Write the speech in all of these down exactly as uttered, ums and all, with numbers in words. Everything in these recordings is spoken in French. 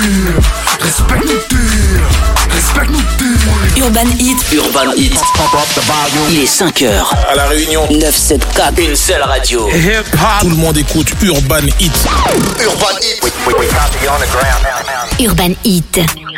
tir, respecte-nous tir, respecte-nous tir. Urban Hit, Urban Hit, il est cinq heures. À La Réunion, neuf cent soixante-quatre, une seule radio. hip-hop. Tout le monde écoute Urban Hit. Urban Hit. Urban Hit.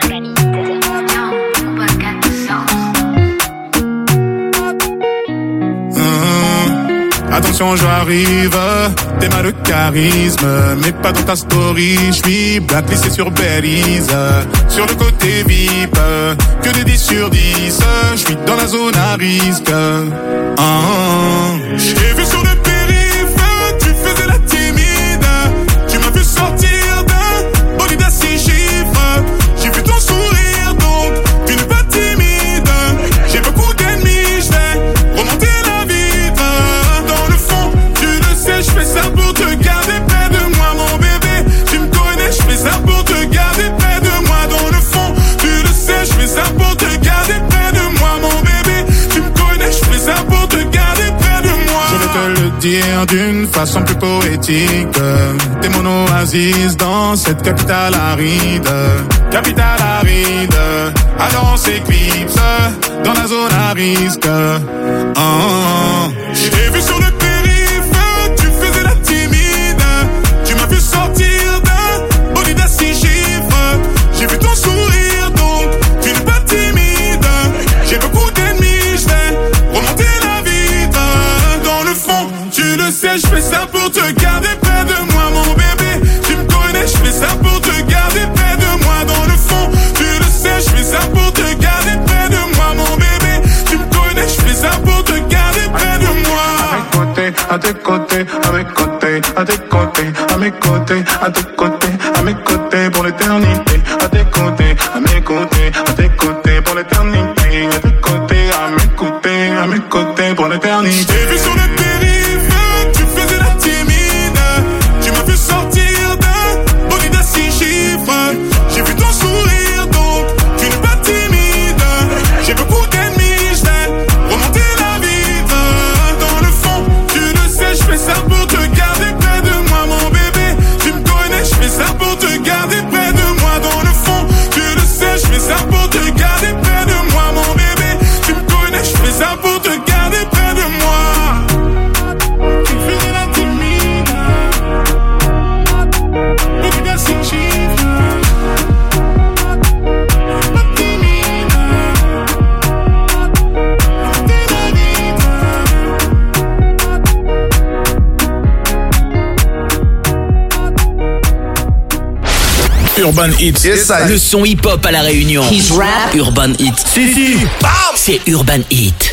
Attention, j'arrive, t'es mal de charisme, mais pas dans ta story. J'suis blacklissé sur Belize, sur le côté V I P, que des dix sur dix. J'suis dans la zone à risque. Ah, j'ai vu sur le périph', tu faisais la timide. Tu m'as vu sortir d'un bolide à six chiffres. J'ai vu ton sourire, donc tu n'es pas timide. J'ai beaucoup d'ennemis, j'vais remonter la vitre. Je fais ça pour te garder près de moi, mon bébé. Tu me connais, je fais ça pour te garder près de moi. Dans le fond, tu le sais, je fais ça pour te garder près de moi, mon bébé. Tu me connais, je fais ça pour te garder près de moi. Je vais te le dire d'une façon plus poétique. T'es mon oasis dans cette capitale aride. Capitale aride, alors on s'éclipse dans la zone à risque. Oh, oh. J'ai vu sur le sortir d'un bolide à six chiffres. J'ai vu ton sourire, donc tu n'es pas timide. J'ai beaucoup d'ennemis, je vais remonter la vitre. Dans le fond, tu le sais, je fais ça pour te garder près de moi, mon bébé. Tu me connais, je fais ça pour te garder près de moi. Dans le fond, tu le sais, je fais ça pour te garder près de moi, mon bébé. Tu me connais, je fais ça pour te garder près de moi. À tes côtés, à mes côtés, à tes côtés, à mes côtés, à tes côtés, à mes côtés pour l'éternité. À tes côtés, à mes côtés, à tes côtés pour l'éternité. À tes côtés, à mes côtés, à mes côtés pour l'éternité. J'ai vu sur le périph', tu faisais la timide. Tu m'as vu sortir d'un bolide à six chiffres. J'ai vu ton sourire, donc tu n'es pas timide. J'ai beaucoup d'ennemis, je vais remonter la vitre. Dans le fond, tu le sais, je fais ça pour te garder près de moi, mon bébé. Tu me connais, je fais ça pour te garder près de moi. Dans le fond, tu le sais, je fais ça pour te garder près de moi, mon bébé. Tu me connais, je fais ça pour te garder près de moi. Tu faisais la timide, beaucoup de six chiffres. Pas timide, t'es la vitre. Urban Hit, yes, le son hip-hop à La Réunion. His rap, Urban Hit. si si, bam. C'est Urban Hit.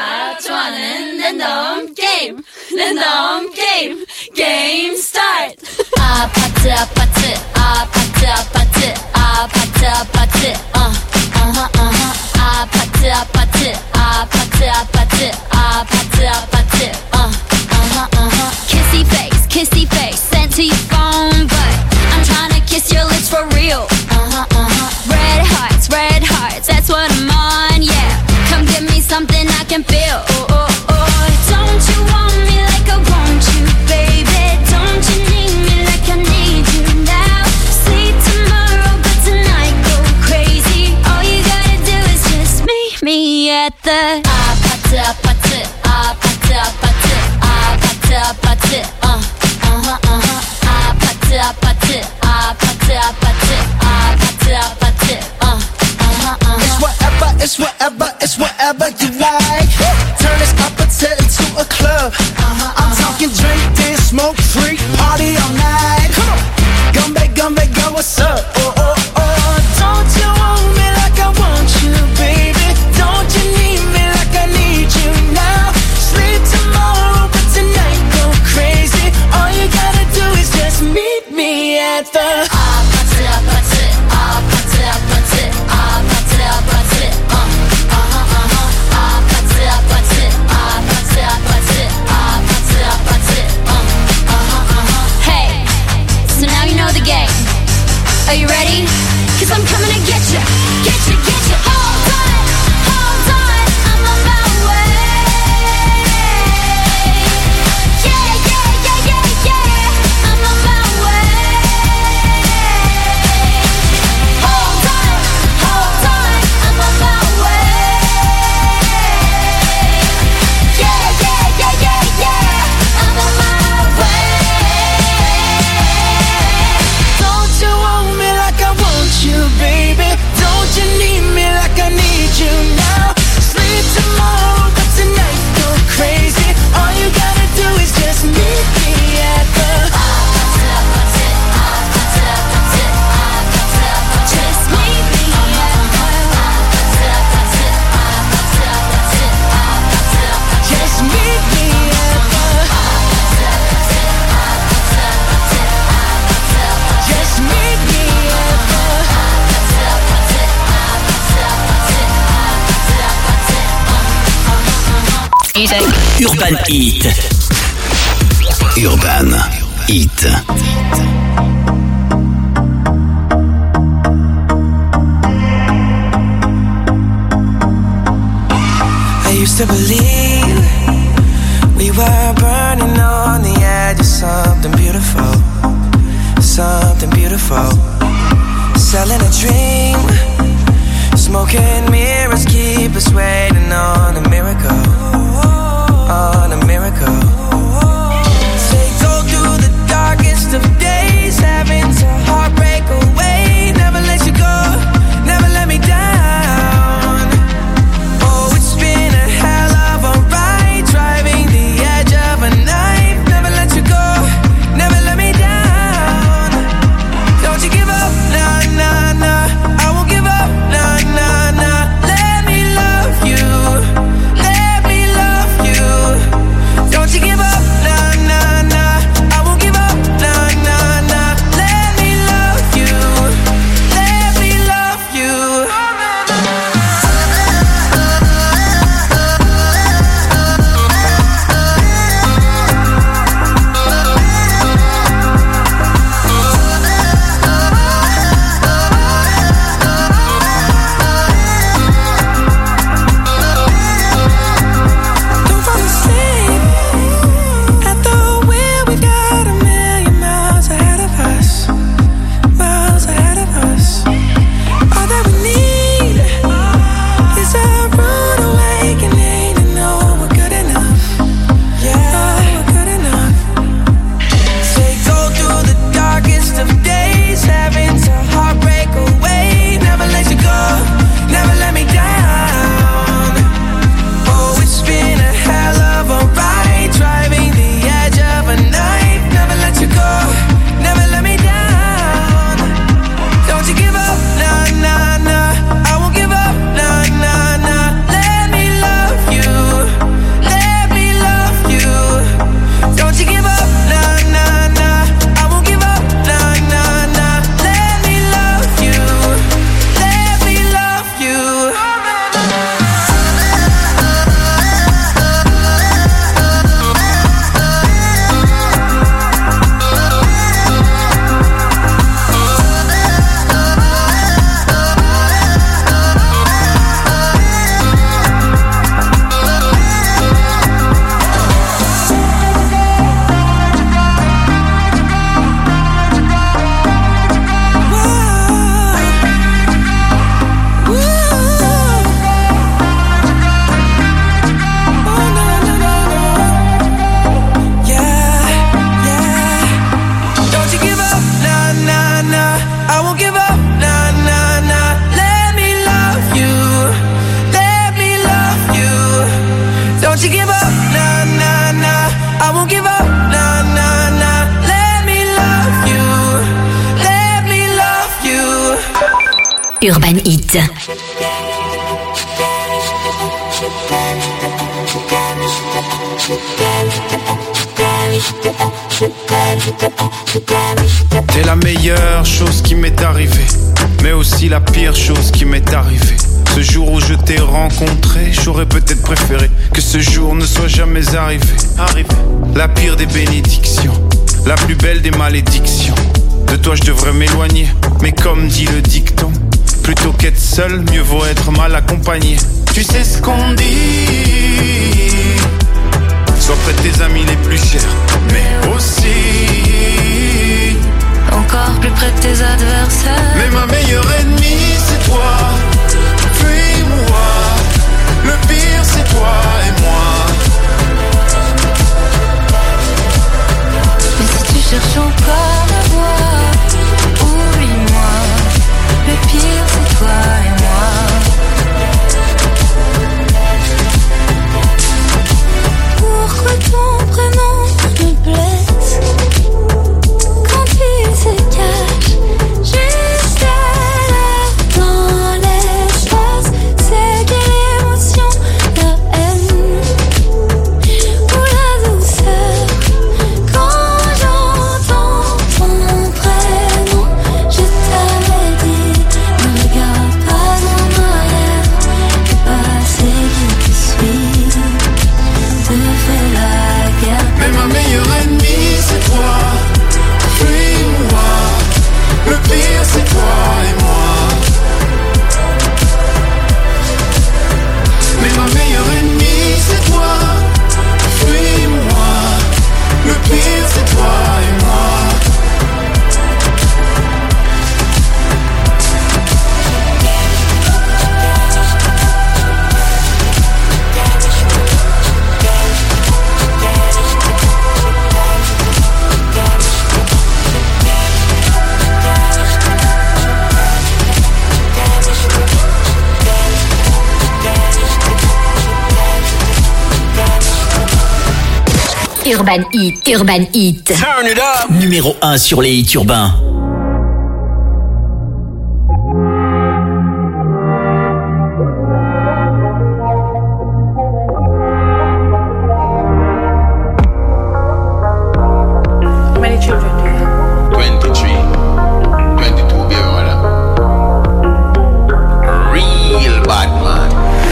Game start. Ah, party, ah, party, ah, party, ah, party, ah, party, ah, party, uh, uh-huh, uh-huh. Ah, party, ah, party, ah, party, ah, party, ah, party, ah, party, uh, uh-huh, uh-huh. Kissy face, kissy face, sent to your phone, but I'm trying to kiss your lips for real. Uh-huh, uh-huh. Red hearts, red hearts, that's what I'm on, yeah. Come give me something I can feel. Oh, oh, oh. Don't you want me like I want you, baby? Don't you need me like I need you now? Sleep tomorrow, but tonight go crazy. All you gotta do is just meet me at the ah party, ah party, ah party, ah party, ah party, ah party, uh, uh-huh, uh-huh. Ah party, ah party, ah party, ah party, ah party, ah party, uh, uh-huh, uh-huh. It's whatever, it's whatever, it's whatever you like. Turn this up until into a club. Uh-huh, I'm uh-huh. talking drink, dance, smoke, freak, party all night. Come on, Gumbe, Gumbe, girl, what's up? Oh, oh, oh. Don't you want me like I want you, baby? Don't you need me like I need you now? Sleep tomorrow, but tonight go crazy. All you gotta do is just meet me at the ah party, ah party, ah party, ah party, ah party, ah party, uh, uh-huh, uh-huh. Ah party, ah party, ah party, ah party, ah party, ah party, uh, uh-huh, uh-huh. Hey, so now you know the game. Are you ready? 'Cause I'm coming to get you, get you, get you. Hold on, hold on, I'm on my way. Yeah, yeah, yeah, yeah, yeah, I'm on my way. Urban Heat. Urban Heat. I used to believe we were burning on the edge of something beautiful, something beautiful. Selling a dream, smoking mirrors keep us waiting on a miracle, on a miracle. Say go through the darkest of days, having to heartbreak away. Never let you go, never let me down. Oh, it's been a hell of a ride, driving the edge of a knife. Never let you go, never let me down. Don't you give up, nah, nah, nah. I won't give up, nah, nah, nah. Let me love you, let me love you. Don't you give up, nah, nah, nah. I won't give up, nah, nah, nah. Let me love you, let me love you. Don't fall asleep at the wheel. We've got a million miles ahead of us, miles ahead of us. All that we need is a rude awakening to know we're good enough. Yeah, we're good enough. Say go through the darkest of days, having to heartbreak away. Never let you go, never let me down. Oh, it's been a hell of a ride, driving the edge of a knife. Never let you go, never let me down. Don't you give up, nah, nah, nah. I won't give up, nah, nah, nah. Let me love you, let me love you. Don't you give up, nah, nah, nah. I won't give up, nah, nah, nah. Let me love you, let me love you. Don't you give up, nah, nah, nah. I won't give up, nah, nah, nah. Let me love you, let me love you. Don't you give up, nah, nah, nah. I won't give up, nah, nah, nah. Let me love you, let me love you. Urban Heat. T'es la meilleure chose qui m'est arrivée, mais aussi la pire chose qui m'est arrivée. Ce jour où je t'ai rencontré, j'aurais peut-être préféré que ce jour ne soit jamais arrivé. Arrivé. La pire des bénédictions, la plus belle des malédictions. De toi je devrais m'éloigner, mais comme dit le dicton, plutôt qu'être seul, mieux vaut être mal accompagné. Tu sais ce qu'on dit, sois près de tes amis les plus chers, mais aussi encore plus près de tes adversaires. Mais ma meilleure ennemie c'est toi, fuis-moi. Le pire c'est toi et moi. Mais si tu cherches encore à voir, oublie-moi. Le pire c'est toi et moi. Pourquoi ton prénom me blesse quand il se cache juste Urban Hit, Urban Hit. Turn it up. Numéro un sur les hits urbains. How many children do you have? twenty-three. twenty-two, baby, voilà. Real bad man.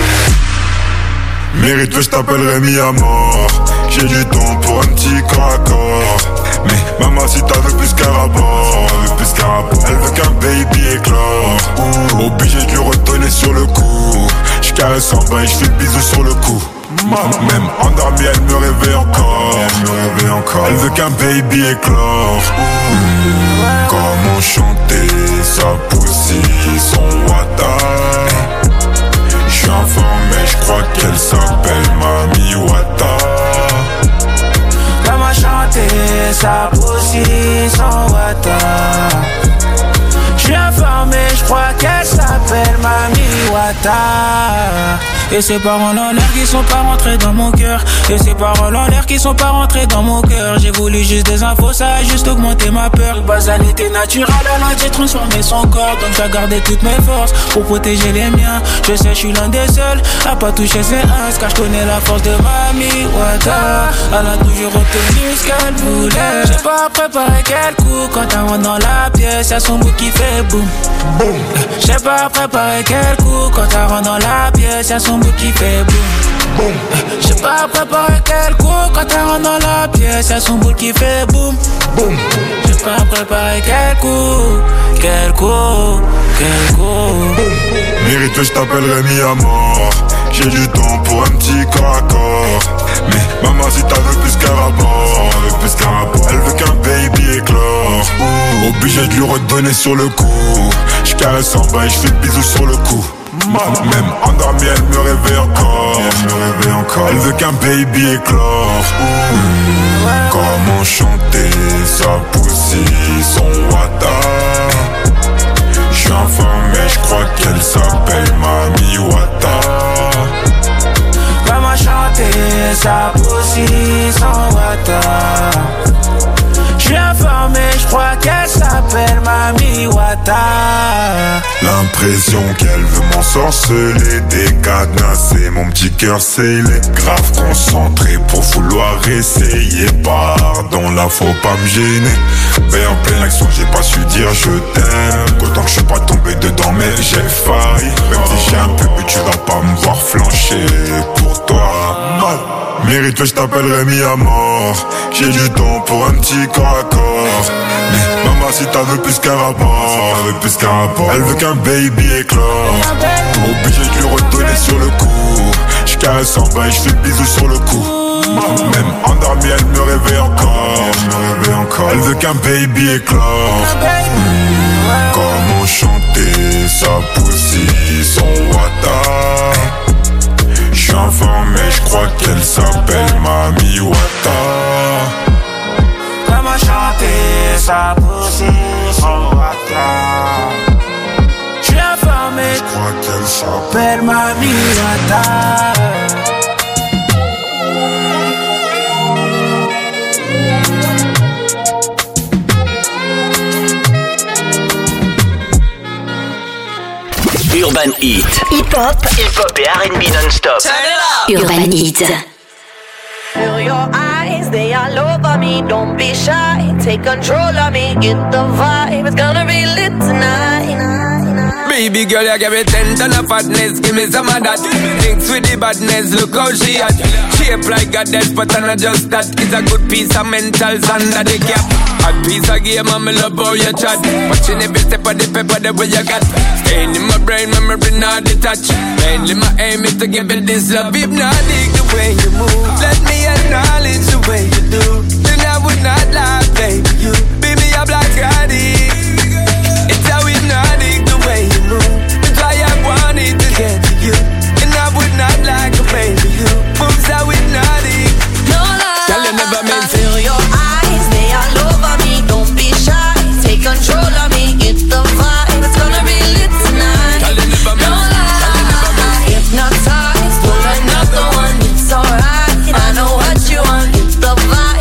Mérite, je t'appellerai mis à mort. J'ai du temps pour un petit corps à corps. Mais maman, si t'as veut plus qu'un rapport, elle veut plus qu'un rapport. Elle veut qu'un baby éclore. Ouh, obligé de lui redonner sur le coup. J'caresse en bas et j'fais le bisou sur le cou. Même endormie, elle me réveille encore. Elle me réveille encore. Elle veut qu'un baby éclore. Ouh, comment chanter sa poussie, son wata. J'suis informé, j'crois qu'elle s'appelle Mami Wata. Comment chanter sa poussie sans wata. J'suis informé, j'crois qu'elle s'appelle Mami Wata. Et ces paroles en l'air qui sont pas rentrées dans mon cœur. Et ces paroles en l'air qui sont pas rentrées dans mon cœur. J'ai voulu juste des infos, ça a juste augmenté ma peur. Base était naturelle, alors j'ai transformé son corps. Donc j'ai gardé toutes mes forces pour protéger les miens. Je sais, je suis l'un des seuls à pas toucher ses uns. Car je connais la force de Mami Wata. Elle a toujours obtenu ce qu'elle voulait. J'ai pas préparé quel coup. Quand elle rentre dans la pièce, y'a son bout qui fait boum. Boum. J'ai pas préparé quel coup. Quand elle rentre dans la pièce, y'a son bout qui fait boum. Boum. J'ai pas préparé quel coup. Quand elle rentre dans la pièce, y'a son boule qui fait boum. Boum. J'ai pas préparé quel coup. Quel coup. Quel coup. Mérite, je t'appellerai mis à mort. J'ai du temps pour un petit corps à corps. Mais maman, si t'as veux plus qu'un rapport, elle veut plus qu'un rapport. Elle veut qu'un baby éclore. Ouh, obligé de lui redonner sur le coup. J'caresse en bas et j'fais le bisou sur le cou. Même endormie, elle me réveille encore. Elle me réveille encore. Elle veut qu'un baby éclore. Ouh, comment chanter sa poussie, son wata. J'suis informé, j'crois qu'elle s'appelle Mami Wata. Comment chanter sa poussie sans wata. J'suis informé, j'crois qu'elle s'appelle Mami Wata. L'impression qu'elle veut m'ensorceler, décadenasser mon petit cœur scellé. Grave concentré pour vouloir essayer. Pardon, là faut pas me gêner. Mais en pleine action j'ai pas su dire je t'aime. Autant que je suis pas tombé dedans mais j'ai failli. Même si j'ai un peu but tu vas pas me voir flancher pour toi. Mérite, je t'appellerai mis à mort. J'ai du temps pour un petit corps à corps. Mais maman, si t'as veux plus qu'un rapport, elle veut plus qu'un rapport. Elle veut qu'un baby éclore. Obligé de lui redonner sur le coup. J'caresse en bas et j'fais le bisou sur le cou. Même endormie, elle me réveille encore. Elle me réveille encore. Elle veut qu'un baby éclore. Mmh, comment chanter sa poussie, son wata. J'suis informé, j'crois qu'elle s'appelle Mami Wata. Comment chanter sa poussie, son wata. J'suis informé, j'crois qu'elle s'appelle Mami Wata. Urban Hit. Hip-hop. Hip-hop et R and B non-stop. Turn it up. Urban Hit. Feel your eyes, they all over me. Don't be shy, take control of me. Get the vibe, it's gonna be lit tonight. Baby girl, you give me ten ton of fatness. Give me some of that. Thinks with the badness, look how she at. Shape like a death, but I'm not just that. It's a good piece of mentals under the cap. A piece of game, I'm in love how you chat. Watching every step of the paper, the way you got. Staying in my brain, memory not detached. Mainly my aim is to give it this love. If not, dig the way you move. Let me acknowledge the way you do. Then I would not lie, baby. You beat me up like I did. It's how hypnotic the way you move. That's why I wanted to get to you. And I would not like a baby. You moves how hypnotic. No lie. Girl, you never meant to. Feel your eyes, they all over me. Don't be shy, take control of me. Get the vibe, it's gonna be lit tonight. Girl, you never meant. No lie. Hypnotized, pull another one. It's alright. I know what you want. Get the vibe.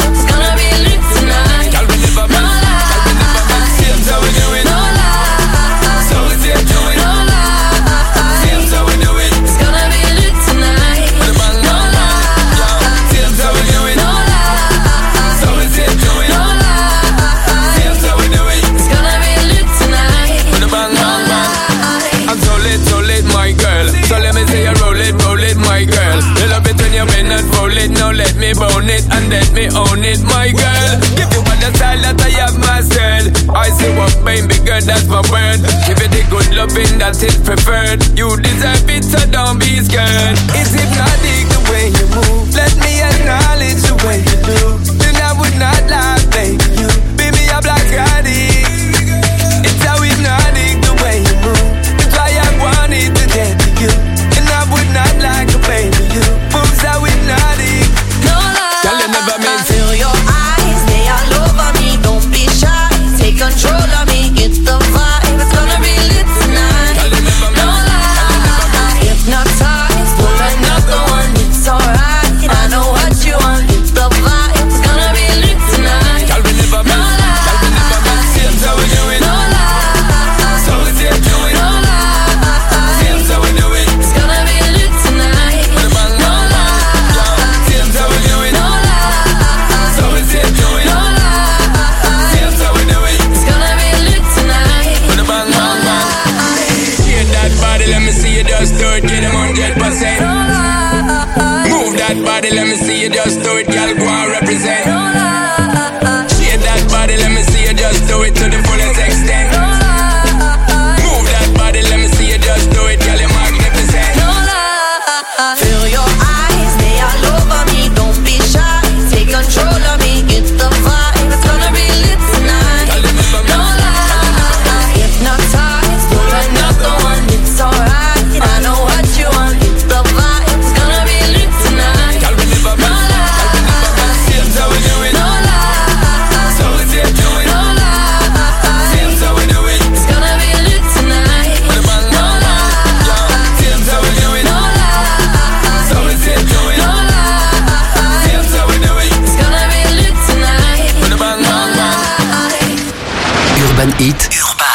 Give you the good loving that is preferred. You deserve it, so don't be scared. It's hypnotic the way you move. Let me acknowledge the way you do. Then I would not lie, baby. You be me a black addict. It's how hypnotic the way you move. It's why I wanted to get to you. And I would not like a baby. You moves how hypnotic. No lie. Girl, you never meant to. Feel your eyes, they all over me. Don't be shy. Take control of me. Get the vibe. It's gonna be lit tonight. Girl, you never No meant. lie. Hypnotize. Pull another one. It's alright. I know what you want. Get the vibe. It's gonna be lit tonight. Girl, we never No meant. lie. Girl, we never meant. Same how we do it. No lie. So we say do it. No lie. Same how we do it. It's gonna be lit tonight. Put a bang No on. lie. Same how we do it. No lie. So we say do it. No lie. Same how we do it. It's gonna be lit tonight. Put a bang No on. lie. Get that body, let me see you just do it. Get them one hundred percent. No lie. Move that body, let me see you just do it. Girl, go and represent. No lie. Shake that body, let me see you just do it to the fullest extent. No lie. Move that body, let me see you just do it. Girl, you're magnificent. No lie. Feel your eyes, they all over me. Don't be shy. Take control of me. Get the vibe. It's gonna be lit tonight. Girl, you never No meant. lie. Hypnotize. Pull another one. It's alright. I know what you want. Get the vibe. It's gonna be lit tonight. Girl, we never No meant. Girl, we never meant. lie. Same how we do it. No lie. So we say do it. No lie. Same how we do it. It's gonna be lit tonight. Put a bang No on. lie. Same how we do it. No lie. So we say do it. No lie. Same how we do it. It's gonna be lit tonight. Put a bang No on. lie. Urban Hit.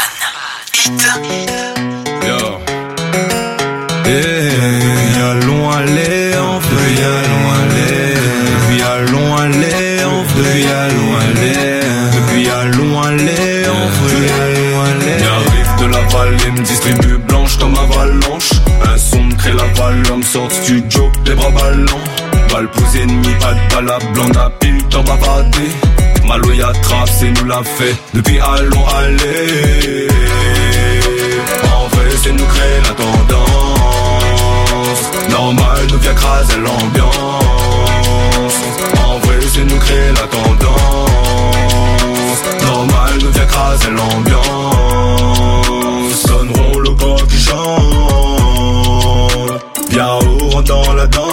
Yo. Eh, allons aller, on veut y allons aller. Depuis allons aller, on veut y allons aller. Depuis allons aller, on veut y allons aller. J'arrive de la vallée, me distribue blanche comme avalanche. Un son me crée la valeur, me sort studio, les bras ballants. Balle posée, ennemi, pas de balle à blanc, n'a pile temps bavardé. Malo y attrape, c'est nous l'a fait. Depuis allons aller. En vrai, c'est nous créer la tendance. Normal, nous vient craser l'ambiance. En vrai, c'est nous créer la tendance. Normal, nous vient craser l'ambiance. Sonneront le corps qui chante. Bien haut, rentre dans la danse.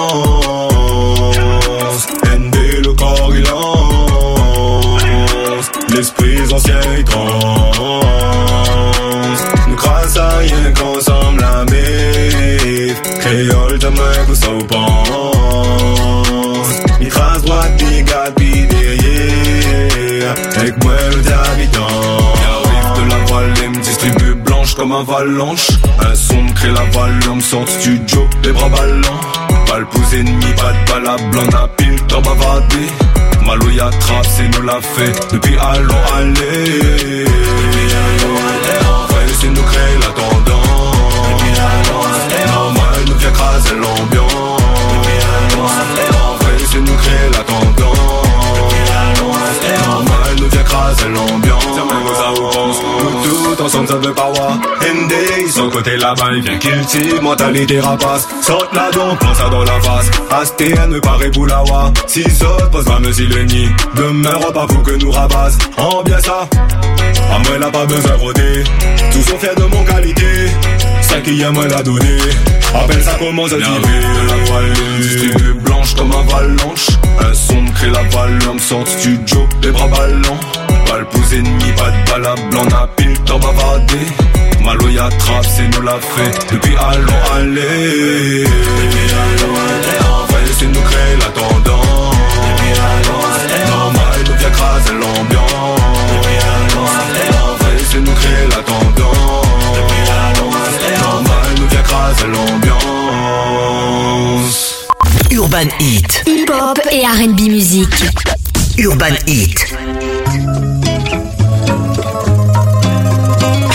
N D, le corps il lance. L'esprit ancien il transe. Nous crase à rien qu'ensemble la mif. Créole, jamais que ça vous pense. Il trace droite, puis garde, puis derrière. Avec moi le d'habitant. J'arrive de la vallée, me distribue blanche comme avalanche. Un son me crée la valeur, me sort studio, les bras ballants. Balle posée, ennemi, pas de balle à blanc, n'a pile temps bavardé. Malo y attrape, c'est nous l'a fait. Depuis allons aller. Depuis allons aller. En vrai, c'est nous créer la tendance. Depuis allons aller. Normal, nous vient craser l'ambiance. Depuis allons aller. En vrai, c'est nous créer la tendance. Depuis allons aller. Normal, nous vient craser l'ambiance. Nous tout ensemble, ça veut pas voir. M D, ils sont côté là-bas, il vient kill team, mentalité rapace. Saute là donc, prends ça dans la face. Astéen, ne paraît boulawa. Si saute, pose ma mesure le nid. Demain, repas, faut que nous rabasse. En bien ça, à moi, là, pas besoin de rôder. Tous sont fiers de mon qualité. Ça qui a moi la donner. Appelle ça comment ça dit. De la voilée, distribue blanche comme avalanche. Un son me crée la valeur, me sort studio, les bras ballants. Balle posée, ennemi, pas de balle à blanc, n'a pile temps bavardé. Malo y attrape, c'est nous l'a fait. Depuis allons aller. Depuis allons aller. En vrai, c'est nous créer la tendance. Depuis allons aller. Normal, nous vient craser l'ambiance. Depuis allons aller. En vrai, c'est nous créer la tendance. Depuis allons aller. Normal, nous vient craser l'ambiance. Urban Hit. Hip-hop et R and B musique. Urban Hit.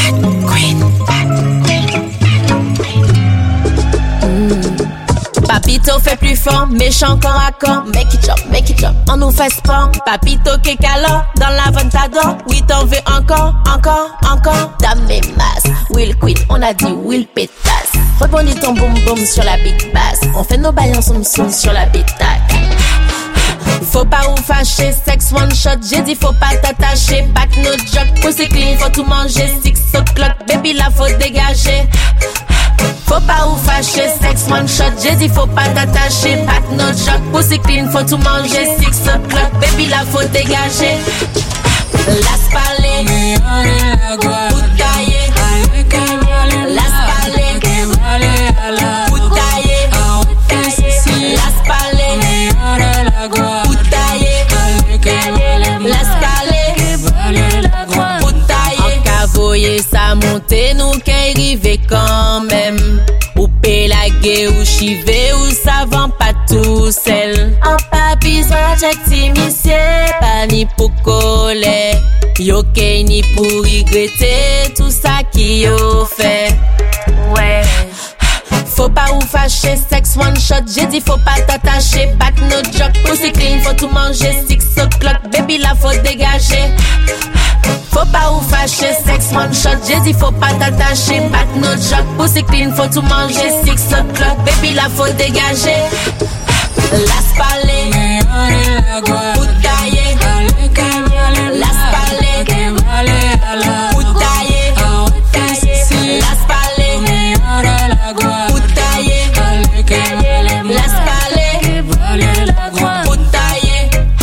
Papi Papito fait plus fort, méchant corps à corps. Make it jump, make it jump, on nous fait sport. Papito que cala, dans la vente t'adore. Oui, t'en veux encore, encore, encore. Dame mes masses, Will Queen, on a dit Will Pétasse. Rebondis ton boum boum sur la big bass. On fait nos baillons soum soum sur la bitac. Faut pas ou fâcher, sex one shot, j'ai dit faut pas t'attacher. Back no joke, pussy clean, faut tout manger. Six o'clock, baby là faut dégager. Faut pas ou fâcher, sex one shot, j'ai dit faut pas t'attacher. Back no joke, pussy clean, faut tout manger. Six o'clock, baby là faut dégager. Las palais, putaille, las palais, putaille, las palais, putaille, las palais, putaille. En cavoyer ça monte, nous qu'est arrivé quand même. Ou pélaguer ou chiver ou savant pas tout seul. En pas besoin d'actimiser, pas ni pour coller. Yo qu'est ni pour regretter tout ça qui yo fait. Ouais. Faut pas ou fâcher, sex one shot, j'ai dit faut pas t'attacher. Back no joke, pussy clean, faut tout manger. Six o'clock, baby là faut dégager. Faut pas ou fâcher, sex one shot, j'ai dit faut pas t'attacher. Back no joke, pussy clean, faut tout manger. Six o'clock, baby là faut dégager. Las palais, putaille, las palais, putaille, las palais, putaille, las palais, putaille.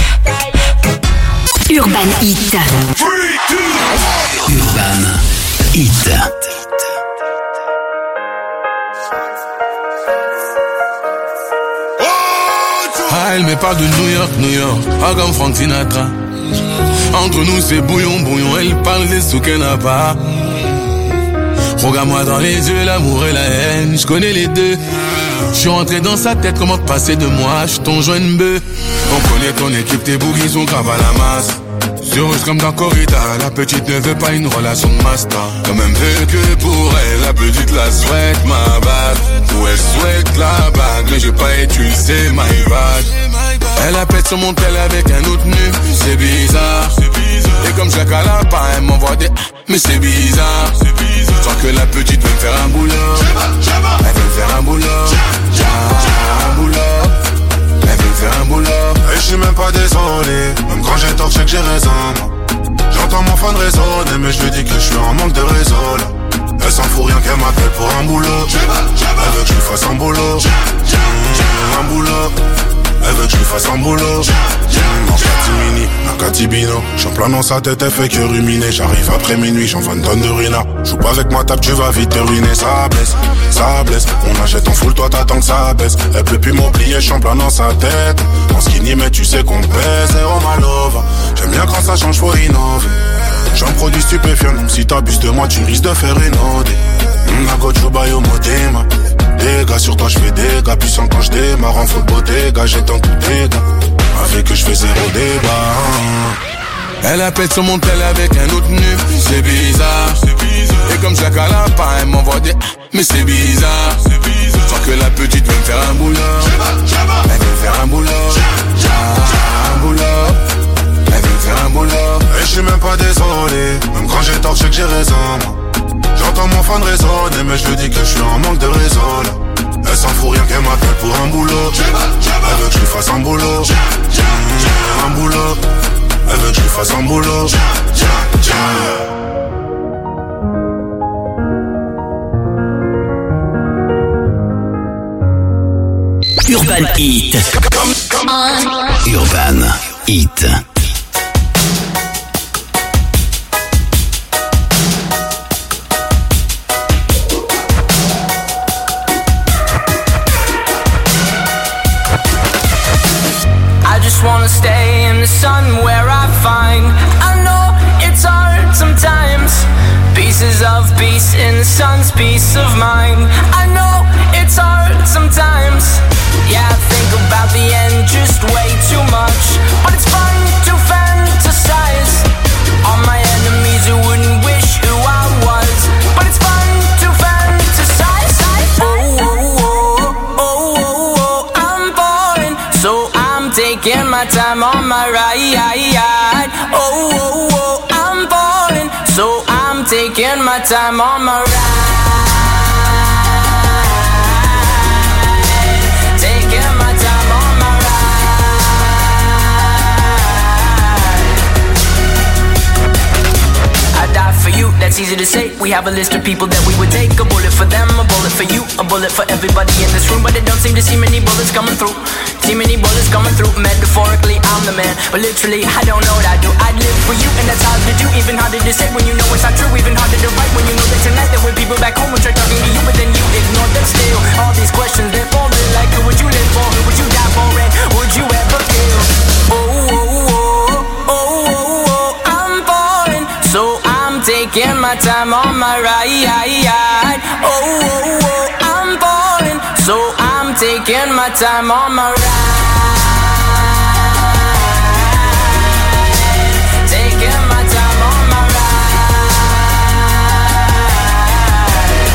Urban Hit. Urban Hit. Ah, elle me parle de New York, New York, ah comme Frank Sinatra. Entre nous c'est bouillon, bouillon, elle parle des sous qu'elle n'a pas. Regarde-moi dans les yeux, l'amour et la haine, je connais les deux. Je suis rentré dans sa tête, comment te passer de moi, je suis ton joint bœuf. On connaît ton équipe, tes boogies sont graves à la masse. Heureuse comme dans Corrida, la petite ne veut pas une relation de master. Quand même veut que pour elle, la petite la souhaite ma bague. Ou elle souhaite la bague, mais j'ai pas étudié my bad. Elle a pète sur mon tel avec un autre nu, c'est bizarre. Et comme chaque à la pas, elle m'envoie des mais c'est bizarre. Sans que la petite veut me faire un boulot. Elle veut me faire un boulot. Un boulot. Elle veut me faire un boulot. Et je suis même pas désolé, même quand j'ai tort, je sais que j'ai raison. J'entends mon fan raisonner, mais je lui dis que je suis en manque de réseau là. Elle s'en fout rien qu'elle m'appelle pour un boulot. Elle veut que je lui fasse un boulot. Un boulot. Elle veut que je lui fasse un boulot. En catimini, un catibino. J'suis en plein dans sa tête, elle fait que ruminer. J'arrive après minuit, j'en vends une tonne de ruina. Joue pas avec moi, tape, tu vas vite te ruiner. Ça blesse, ça blesse. On achète en full, toi t'attends que ça baisse. Elle peut plus m'oublier, j'suis en plein dans sa tête. En skinny, mais tu sais qu'on pèse. Zéro malova. J'aime bien quand ça change, faut innover. J'suis un produit stupéfiant, donc si t'abuses de moi, tu risques de faire une O D. Nagochubayo Motema. Dégâts sur toi, j'fais des gars. Puissant quand j'démarre en full bodega. J'étends tout dégâts. Avec que j'fais zéro débat. Elle appelle sur mon tel avec un autre nu, c'est bizarre. Et comme chaque à la pas, elle m'envoie des mais c'est bizarre. Sans que la petite veut me faire un boulot. Elle veut me faire un boulot. Un boulot. Elle veut me faire un boulot. Et je suis même pas désolé, même quand j'ai tort, je sais que j'ai raison. J'entends mon fan raisonner, mais je lui dis que je suis en manque de réseau là. Elle s'en fout rien qu'elle m'appelle pour un boulot. Elle veut que je lui fasse un boulot. Un boulot. Elle veut que je lui fasse un boulot. Urban Hit. Urban Hit. Wanna stay in the sun where I find I know it's hard sometimes. Pieces of peace in the sun's peace of mind. I know it's hard sometimes. Yeah, I think about the end just way too much. But it's fun to fantasize on my enemies who wouldn't wish who I was. But it's fun to fantasize. Oh, oh, oh, oh, oh, oh. taking my time on my ride. Oh, oh, oh, I'm falling, so I'm taking my time on my ride. Taking my time on my ride. I die for you, that's easy to say. We have a list of people that we would take. A bullet for them, a bullet for you, a bullet for everybody in this room. But it don't seem to see many bullets coming through. See many bullets coming through. Metaphorically, I'm the man, but literally, I don't know what I do. I'd live for you, and that's hard to do. Even harder to say when you know it's not true. Even harder to write when you know that tonight there were people back home and try talking to you, but then you ignore them still. All these questions, they're falling like who would you live for? Who would you die for? And would you ever kill? Oh, oh, oh, oh, oh, oh, I'm falling, so I'm taking my time on my ride. Oh, oh, oh, I'm falling, so I'm taking my time on my ride. Taking my time on my ride.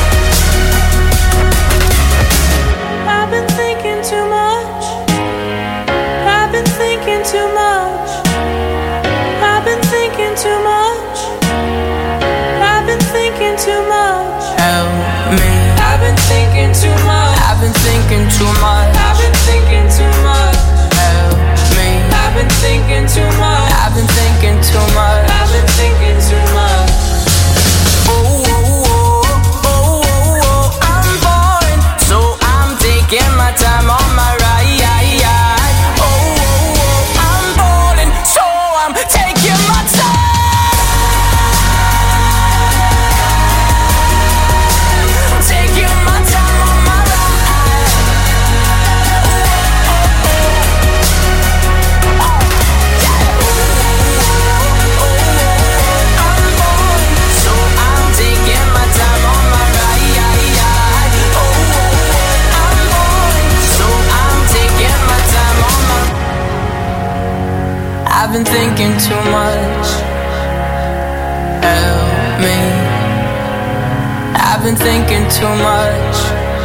I've been thinking too much. I've been thinking too much. I've been thinking too much. I've been thinking too much. Help me. I've been thinking too much. I've been thinking too much. I've been thinking too much. Help me. I've been thinking too much. I've been thinking too much. I've been thinking too much. Oh, oh, oh, oh, oh, oh, I'm falling, so I'm taking my time on my ride. Oh, oh, oh, I'm falling, so I'm taking my time. Taking my time on my ride. So I'm taking my time on my ride. Oh, I'm falling, so I'm taking my time on my. I've been thinking too much. Help me. I've been thinking too much.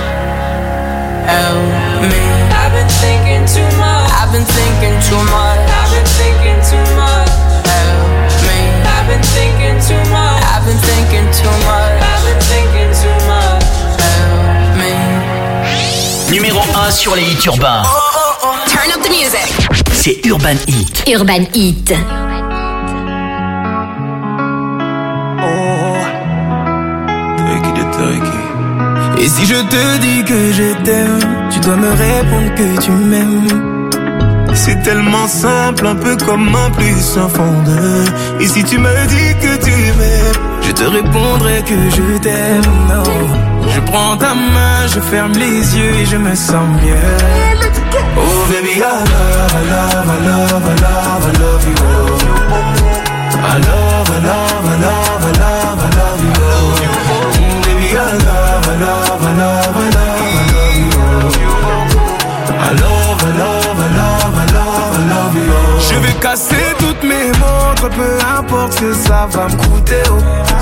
Help me. I've been thinking too much. I've been thinking too much. I've been thinking too much. Help me. I've been thinking too much. I've been thinking too much. I've been thinking too much. Help me. Numéro un sur les hits urbains. Turn up the music. C'est Urban Hit. Urban Hit. Et si je te dis que je t'aime, tu dois me répondre que tu m'aimes. C'est tellement simple, un peu comme un plus un fond de. Et si tu me dis que tu m'aimes, je te répondrai que je t'aime. Oh. Je prends ta main, je ferme les yeux et je me sens mieux. Oh baby, I love, I love, I love, I love, I love you. I love, I love, I love, I love, I love you. Baby, I love, I love, I love, I love, I love you. I love, I love, I love, I love, I love you. Je vais casser toutes mes montres, peu importe ce que ça va me coûter. Oh.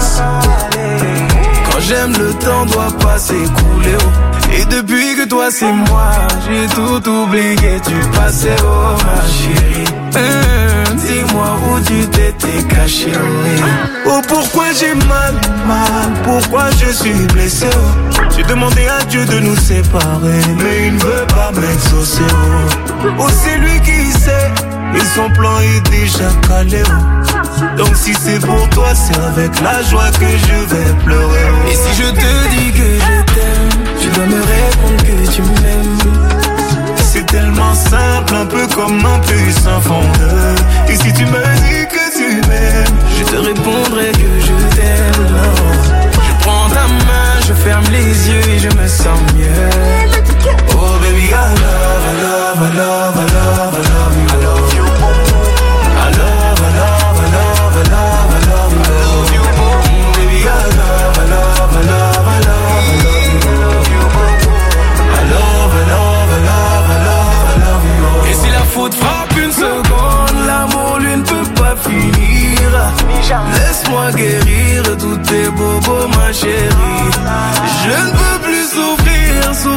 Quand j'aime, le temps doit pas s'écouler. Oh. Et depuis que toi c'est moi, j'ai tout oublié du passé. Oh ma chérie, euh, dis-moi où tu t'étais caché. Oh. Oh pourquoi j'ai mal, mal, pourquoi je suis blessé. Oh. J'ai demandé à Dieu de nous séparer, mais il ne veut pas m'exaucer. Oh, oh c'est lui qui sait, et son plan est déjà calé. Oh. Donc si c'est pour toi, c'est avec la joie que je vais pleurer. Oh. Et si je te dis que je t'aime, tu dois me répondre que tu m'aimes. C'est tellement simple, un peu comme un plus un fondeur. Et si tu me dis que tu m'aimes, je te répondrai que je t'aime. Oh. Je prends ta main, je ferme les yeux et je me sens mieux. Oh baby, I love, I love, I love, I love, I love you. I love you. I love, I love, I love, I love, I love you. Baby, I love, I love, I love, I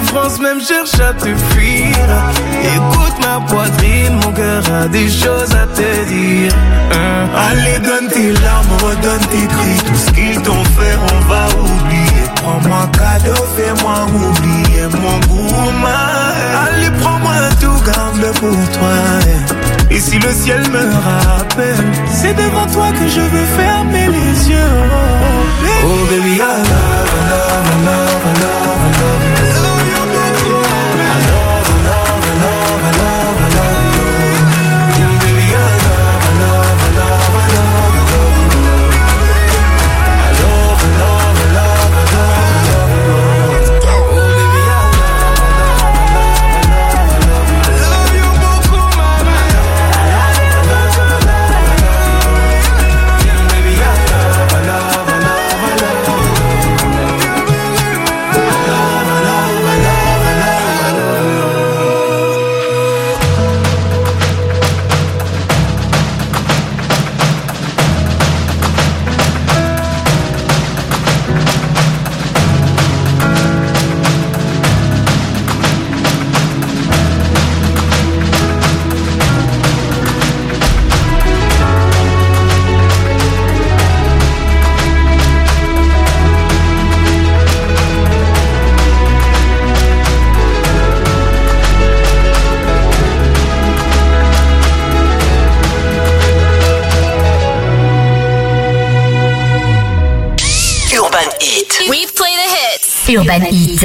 pense même cherche à te fuir. Écoute ma poitrine, mon cœur a des choses à te dire. hein. Allez donne tes larmes, redonne tes cris. Tout ce qu'ils t'ont fait on va oublier. Prends-moi cadeau, fais-moi oublier mon gourmand. Allez prends-moi tout, garde-le pour toi. Et si le ciel me rappelle, c'est devant toi que je veux fermer les yeux. Oh baby, oh, baby I love, I love, I love, I love, I love you. I love you, baby. I love, I love, I love, I love, I love you. Yeah, baby I love, I love, I love, I love you. I love, I love, I love, I love, I love you. Oh baby I love, I love, I love, I love you. I love you beaucoup, mama. We play the hits. Urban Hit.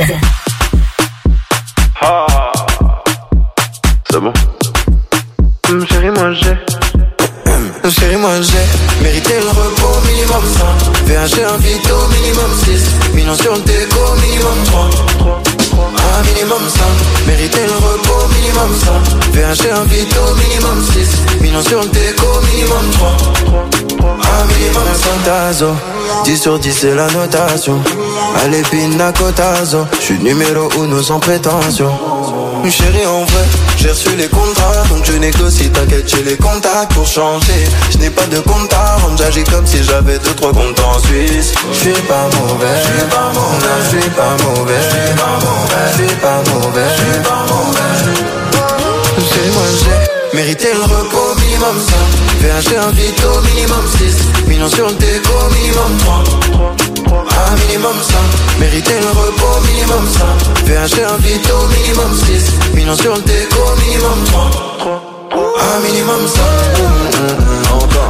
Ah, c'est bon. Hum, chérie, moi j'ai. Hum, chérie, moi j'ai mérité le repos minimum cinq. V H un vito minimum six. Millions sur le déco minimum trois. Ah, minimum cinq. Mérité le repos minimum cinq. V H un vito minimum six. Millions sur le déco minimum trois. Ah, minimum cinq. Tazo. dix sur dix c'est la notation. Allez pina cotazo. J'suis numéro uno sans prétention. Chérie en vrai, j'ai reçu les contrats. Donc je négocie, t'inquiète j'ai les contacts pour changer. Je n'ai pas de compte à rendre, j'agis comme si j'avais deux trois comptes en Suisse. J'suis pas mauvais, j'suis pas mauvais, j'suis pas mauvais, j'suis pas mauvais, j'suis pas mauvais, j'suis pas mauvais. Chérie moi j'ai mérité le repos minimum cinq. V H un vito minimum six. Millions sur le déco minimum trois. Ah minimum cinq. Mérité le repos minimum cinq. V H un vito minimum six. Millions sur le déco minimum trois. Ah minimum cinq. Encore.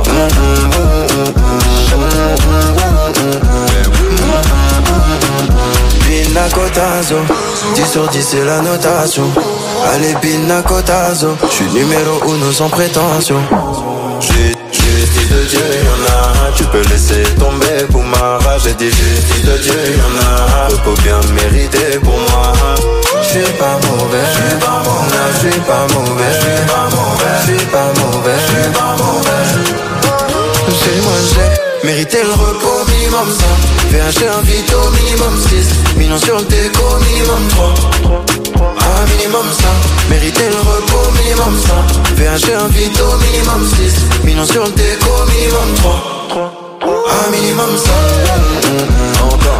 Pina cotazo. dix sur dix c'est la notation. Allez pina cotazo. J'suis numéro uno sans prétention. Justice de Dieu, y'en a. Tu peux laisser tomber pour ma rage. J'ai dit justice de Dieu, y'en a. Repos bien mérité pour moi. J'suis pas mauvais, j'suis pas mauvais, j'suis pas mauvais, j'suis pas mauvais, j'suis pas mauvais, j'suis pas mauvais. Chez moi j'ai mérité le repos minimum cinq. V H un vito minimum six. Millions sur le déco minimum trois. Ah minimum cinq. Mérité le repos minimum cinq. V H un vito minimum six. Millions sur le déco minimum trois. Ah minimum cinq. Encore.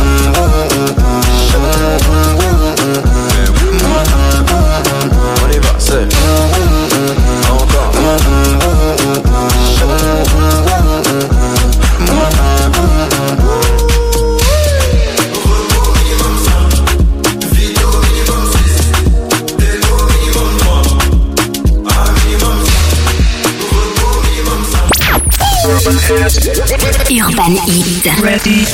On y va, c'est encore. Urban Hit. Ready.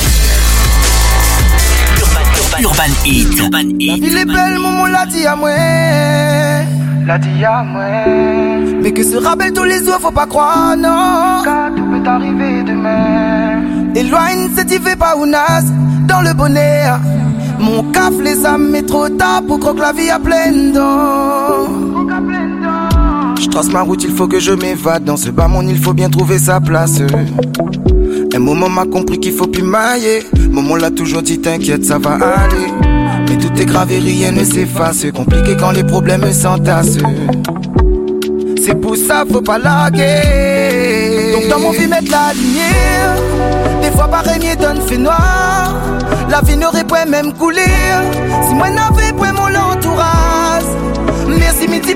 Urban Hit. Urban Hit. La ville est belle, maman l'a dit à moi. L'a dit à moi. Mais que sera belle tous les jours, faut pas croire, non. Car tout peut arriver demain. Éloigne cette fait pas ounas dans le bonnet. Mon caf les âmes, mais trop tard pour croquer la vie à pleine dents. Je trace ma route, il faut que je m'évade. Dans ce bas monde, il faut bien trouver sa place. Un moment m'a compris qu'il faut plus mailler. Maman l'a toujours dit, t'inquiète, ça va aller. Mais tout est grave et rien ne s'efface. Compliqué quand les problèmes s'entassent. C'est pour ça, faut pas larguer. Donc dans mon vie, mettre la lumière. Des fois, pareil, mieux donne fait noir. La vie n'aurait pas même couler. Si moi n'avais pas mon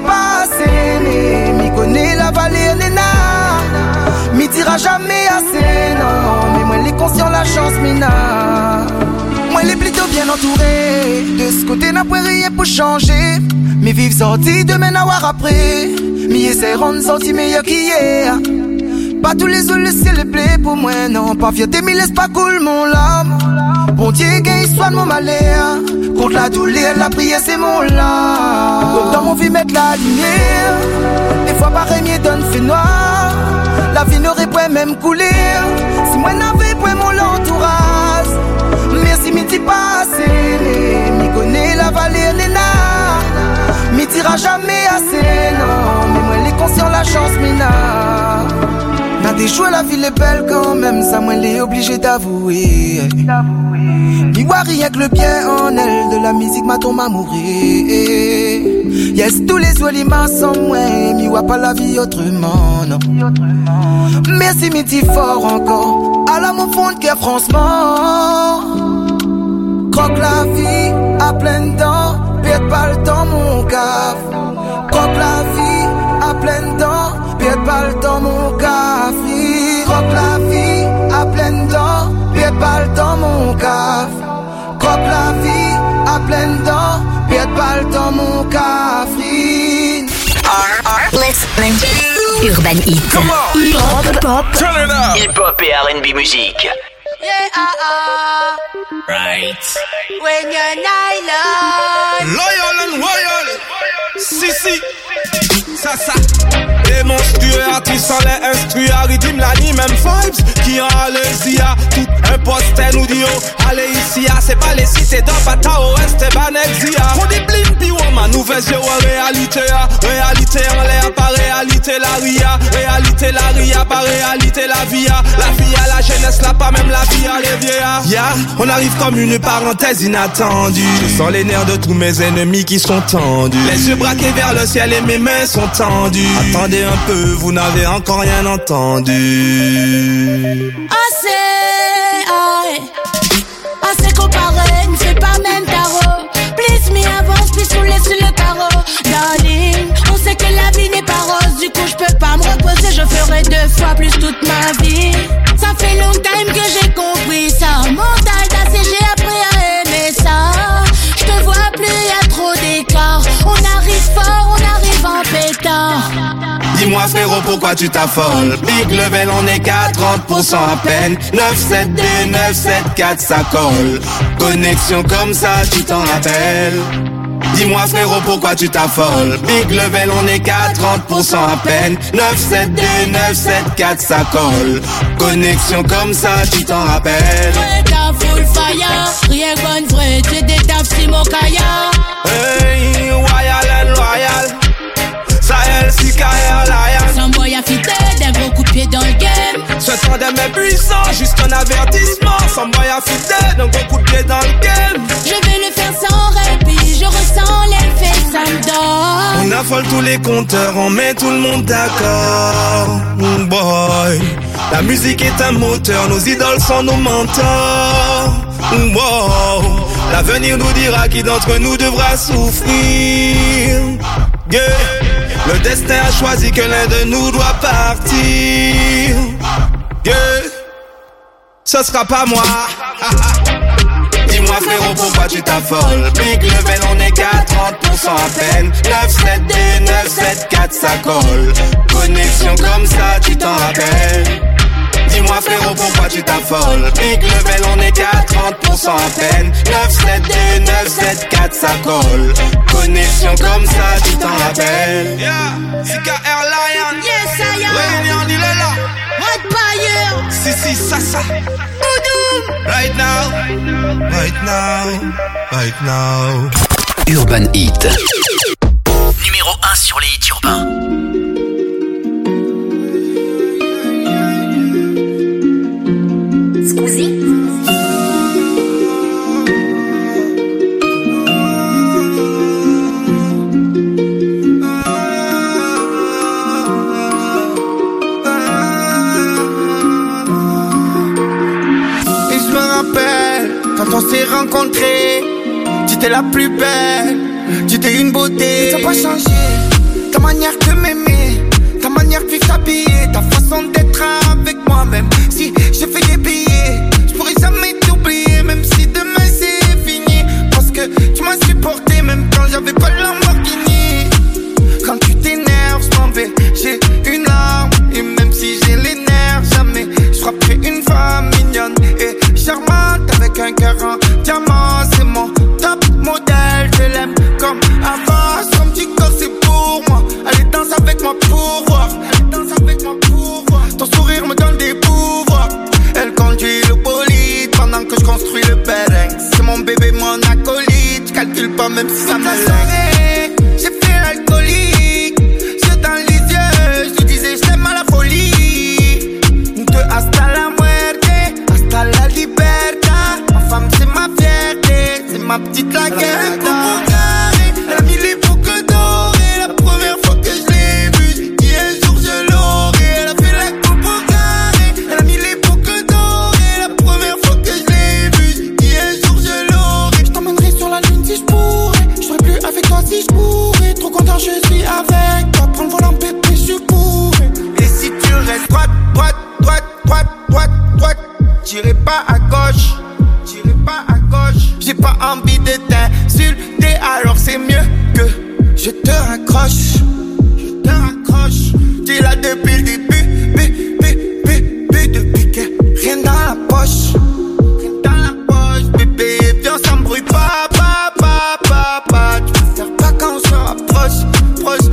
pas assez, mais m'y connaît la vallée nena. M'y dira jamais assez, non. Mais moi les conscients la chance mina. Moi les plutôt bien entouré. De ce côté n'a pas rien pour changer. Mais vive sorti demain n'avoir après. M'y essaie rendre sorti meilleur qu'hier. Pas tous les autres le ciel est blé pour moi, non. Pas fierté mais laisse pas cool mon lame. Bon Dieu qu'il soigne mon malheur. Contre la douleur, la prière c'est mon lame. Dans mon vie mettre la lumière. Des fois pareil mieux donne fait noir. La vie n'aurait pas même coulé si moi n'avais pas mon entourage. Merci m'y dis pas assez. M'y connaît la vallée nena. M'y dira jamais assez, non. Mais moi les conscients la chance mina. N'a des jouets la ville est belle quand même. Ça moi l'est obligé d'avouer. M'y vois rien que le bien en elle. De la musique m'a tombé à mourir. Yes, tous les jolis m'en sont moins. M'y vois pas la vie autrement, non. Merci m'y dis fort encore. À la mon fond de cœur franchement. Croque la vie à pleines dents. Pète pas le temps mon caf. Croque la vie à pleines dents. Pète pas le temps mon caf. Croque la vie à pleines dents. Pète pas le temps mon caf. Croque la vie à pleines dents. Pète pas le temps mon caf. Listening to Urban Heat. Come on. Hip-hop, pop. Turn it up. Hip-hop et R and B musique. Yeah, ah, ah. Right. When you're nylon. Loyal and royal. Si, si. Ça, ça. Les monstrueux artistes en les instruits à rythme l'anime même vibes qui en Alésia. Tout un poster nous dit oh, allez ici, c'est pas les cités dans Bata Ouest et Banexia. On dit blim pi ma nouvelle zéro réalité. Réalité en l'air par réalité la ria. Réalité la ria par réalité la via. La vie à la jeunesse là pas même la vie à les vieillards. Yeah, on arrive comme une parenthèse inattendue. Je sens les nerfs de tous mes ennemis qui sont tendus. Les yeux braqués vers le ciel et mes mains sont tendues. Attendez un peu, vous n'avez encore rien entendu. Assez, aïe. Assez comparé, ne fais pas même tarot. Please me avance, puis sous les sur le carreau. Darling, on sait que la vie n'est pas rose. Du coup je peux pas me reposer, je ferai deux fois plus toute ma vie. Ça fait long time que j'ai compris ça. Mental d'assez, j'ai appris à aimer ça. Je te vois plus, y'a trop d'écart. On arrive fort, on arrive en pétard. Dis-moi frérot pourquoi tu t'affoles. Big level on est qu'à trente pour cent à peine. Neuf sept deux, neuf sept quatre ça colle. Connexion comme ça tu t'en rappelles. Dis-moi frérot pourquoi tu t'affoles. Big level on est qu'à trente pour cent à peine. Neuf sept deux, neuf sept quatre ça colle. Connexion comme ça tu t'en rappelles. Ouais t'as full fire. Rien bonne vraie, t'es des tafs si mon kaya. Hey, royal and royal. Sahel, Sika Airlines. Sans boy affidé, d'un gros coup de pied dans le game. Ce temps de mes puissants, juste un avertissement. Sans boy affidé, d'un gros coup de pied dans le game. Je vais le faire sans répit, je ressens l'effet, ça me donne. On affole tous les compteurs, on met tout le monde d'accord. Oh boy, la musique est un moteur, nos idoles sont nos mentors. Wow, l'avenir nous dira qui d'entre nous devra souffrir. Yeah. Le destin a choisi que l'un de nous doit partir. Yeah. Ce sera pas moi. Dis-moi frérot pourquoi tu t'affoles. Big level on est qu'à trente pour cent à peine. Neuf sept deux, neuf sept quatre ça colle. Connexion comme ça tu t'en rappelles. Dis-moi frérot pourquoi tu t'affoles. Big level on est qu'à trente pour cent à peine. Neuf sept deux, neuf sept quatre ça colle. Connexion comme ça tu t'en rappelles. Yeah, Sika Airlines. Yes I am. Réunion il est là. Hot fire. Si si ça ça. Boudou. Right now. Right now. Right now. Urban Heat. Numéro un sur les hits urbains. Squeezie. Et je me rappelle quand on s'est rencontrés, tu étais la plus belle, tu étais une beauté. Ça n'a pas changé, ta manière de m'aimer, ta manière de vivre, t'habiller, ta façon d'être avec moi. Même si j'ai fait des billets, je pourrais jamais t'oublier. Même si demain c'est fini, parce que tu m'as supporté même quand j'avais pas le Lamborghini. Quand tu t'énerves, je m'en vais, j'ai une larme. Et même si j'ai les nerfs, jamais je frapperai une femme mignonne et charmante avec un cœur en diamant. C'est mon top modèle, je l'aime comme avant. Son petit corps c'est pour moi, allez danse avec moi pour voir. Elle danse avec moi pour voir. Ton sourire me donne des pouvoirs. Elle conduit le bolide pendant que je construis le Berex. C'est mon bébé, mon acolyte, je calcule pas même si ça me soirée, j'ai fait l'alcoolique, yeux dans les yeux, je lui disais je t'aime à la folie. De hasta la muerte, hasta la libertad. Ma femme c'est ma fierté, c'est ma petite laguette. Elle a mis les boucles dorées, la première fois que je l'ai vue, j'ai dit un jour je l'aurai. Elle a fait la coupe au carré, elle a mis les boucles dorées, la première fois que je l'ai vue, j'ai dit un jour je l'aurai. Je t'emmènerai sur la lune si je pourrais, je serai plus avec toi si je pourrais. Trop content je suis avec toi, prends le volant bébé je pourrais. Et si tu restes droite, droite, droite, droite, droite, droite, j'irai pas à gauche, j'irai pas à gauche. J'ai pas envie de t'insulter, alors c'est mieux que je te raccroche, je te raccroche. T'es là depuis le début, bé, bé, bé, bé, depuis que rien dans la poche, rien dans la poche. Bébé, viens on s'embrouille pas, pas, pas, pas, pas. Tu peux faire pas quand on se rapproche, proche,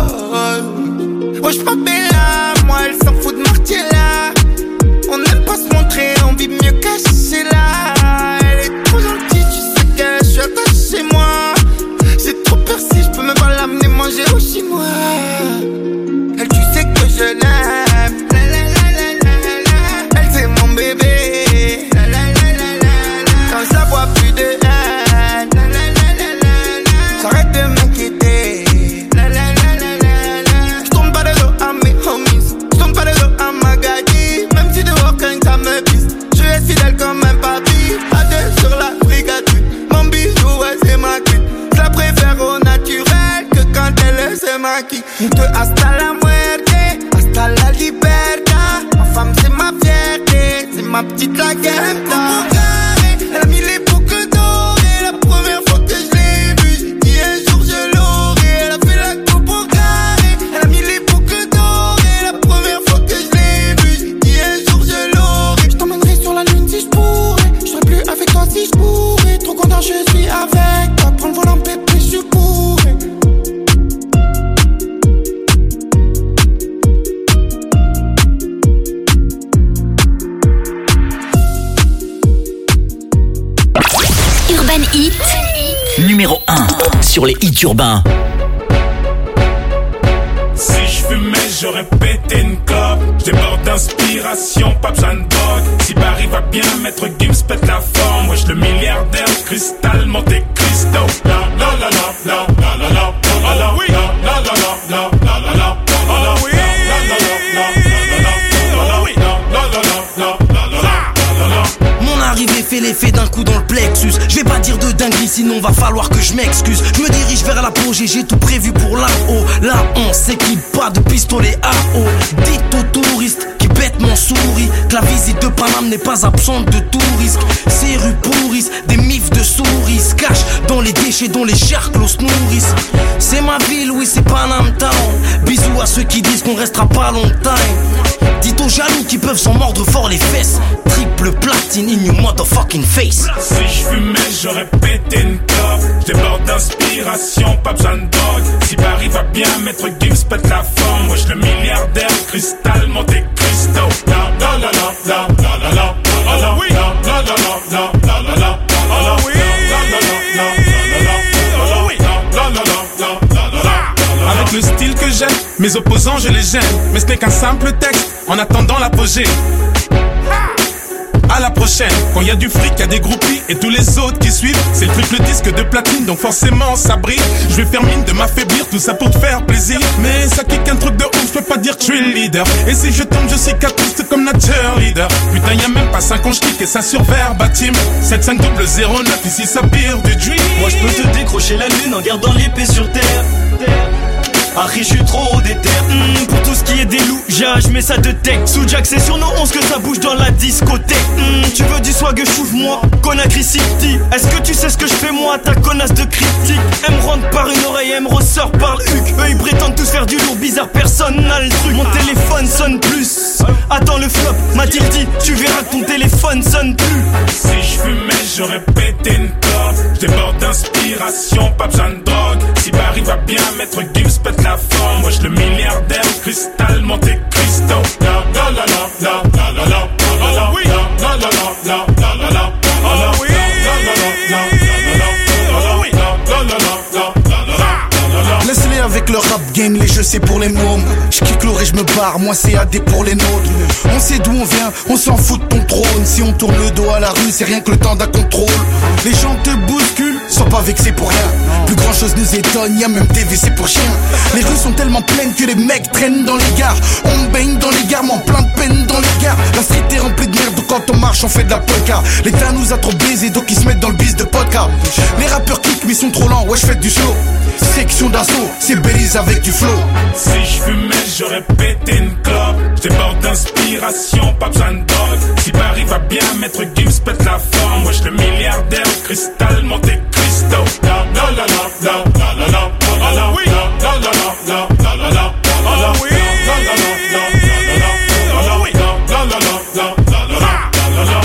proche. Oh, je m'appelle là, moi elle s'en fout de Martiella. On n'aime pas se montrer, on vit mieux caché là. Elle est trop gentille, tu sais que je suis attaché moi. J'ai trop peur si je peux même pas l'amener manger au chinois. Elle, tu sais que je l'aime. La, la, la, la, la, la. Elle c'est mon bébé. La, la, la, la, la, la. Quand ça voit plus de haine. La, la, la, la, la, la. J'arrête de m'inquiéter. La, la, la, la, la, la. J'tourne pas de dos à mes homies, j'tourne pas de dos à ma gadie. Même si dehors quand ça me pisse, je suis fidèle comme un papy. À deux sur la frigature, mon bijou ouais c'est ma cuite. Je la préfère au naturel que quand elle se maquille. De hasta la muerte, hasta la libertad. Ma femme c'est ma fierté, c'est ma petite laguette. Elle a mis les boucles dorées, la première fois que je l'ai vue, j'ai dit un jour je l'aurai. Elle a fait la coupe au carré, elle a mis les boucles dorées, la première fois que je l'ai vue, j'ai dit un jour je l'aurai. Je t'emmènerai sur la lune si je pourrais, je serai plus avec toi si je pourrais. Trop content je suis avec toi, prends le volant bébé je pourrais. Urban Hit Numéro un sur les hits urbains. Si je fumais, j'aurais pété une clope. J'déborde d'inspiration, pas besoin de drogue. Si Barry va bien, Maître Gims pète la forme. Wesh le milliardaire, cristal, Monte Cristo. La la la la la la la la la la oui. La la la la la la la la la oui. La la la la la la oui. La la la la la la. Mon arrivée fait l'effet d'un coup dans le plexus. Je vais pas dire de dinguerie sinon va falloir que je m'excuse. Je me dirige vers l'apogée, j'ai tout prévu pour là-haut. Là on s'équipe pas de pistolet à eau. Dites aux touristes qui bêtement sourient que la visite de Paname n'est pas absente de tout risque. Ces rues pourrissent, des mifs de souris se cachent dans les déchets dont les charclos se nourrissent. C'est ma ville, oui c'est Paname Town. Bisous à ceux qui disent qu'on restera pas longtemps. Dites aux jaloux qui peuvent s'en mordre fort les fesses. Triple platine in your motherfucking face. Si je fumais, j'aurais pété une clope. J'déborde d'inspiration, pas besoin de drogue. Si Barry va bien, Maître Gims pète la forme. Wesh le milliardaire, cristal, Monte Cristo. La la la la la la la la la la oui. La la la la la la la la la oui. La la la la la la oui. La la la la la. Avec le style que j'aime, mes opposants je les gêne. Mais ce n'est qu'un simple texte, en attendant l'apogée. À la prochaine, quand y a du fric, y a des groupies et tous les autres qui suivent. C'est le triple disque de platine, donc forcément ça brille. Je vais faire mine de m'affaiblir, tout ça pour te faire plaisir. Mais ça kick un truc de ouf, je peux pas dire que je suis le leader. Et si je tombe, je cicatrise comme la cheerleader. Putain, y a même pas cinq ans, je kick et ça sur verbatim. sept cinq double zéro neuf, ici ça pire du dream. Moi je peux te décrocher la lune en gardant l'épée sur terre. Harry, je suis trop déter. Mmh, pour tout ce qui est des loups, je mets ça de tech. Sous Jack, c'est sur nos onze que ça bouge dans la discothèque. Mmh, tu veux du swag, chouffe-moi. Conakry City. Est-ce que tu sais ce que je fais moi, ta connasse de critique? Elle me rentre par une oreille, elle me ressort par le huc. Eux ils prétendent tous faire du lourd, bizarre, personne n'a le truc. Mon téléphone sonne plus. Attends le flop, m'a dit, tu verras que ton téléphone sonne plus. Si je fumais, j'aurais pété une clope. J'déborde d'inspiration, pas besoin de drogue. Si Paris va bien, Maître Gims pète la forme. Moi j'le milliardaire, cristal, Monte Cristo. La la la la la la la la la la oui. La la la la la la la la la oui. Laisse-les avec le rap game, les jeux c'est pour les mômes. J'kick l'or et j'me barre, moi c'est A D pour les nôtres. On sait d'où on vient, on s'en fout de ton trône. Si on tourne le dos à la rue, c'est rien que le temps d'un contrôle. Les gens te bousculent, sois pas vexé pour rien. Plus grand chose nous étonne, y'a même des W C pour chiens. Les rues sont tellement pleines que les mecs traînent dans les gares. On baigne dans les gares, mais en plein de peine dans les gares. La street est remplie de merde, donc quand on marche on fait de la polka. L'État nous a trop baisé, donc ils se mettent dans le bis de podcast. Les rappeurs kick mais ils sont trop lents, ouais j'fais du slow. Section d'assaut, c'est Belize avec du flow. Si je fumais, j'aurais pété une clope. J'déborde d'inspiration, pas besoin de drogue. Si Paris va bien, Maître Gims pète la forme. Moi j'le milliardaire, cristal, Monte Cristo. La la la la la la la la la oui. La la la la la la la la oui. La la la la la la oui. La la la la la la la.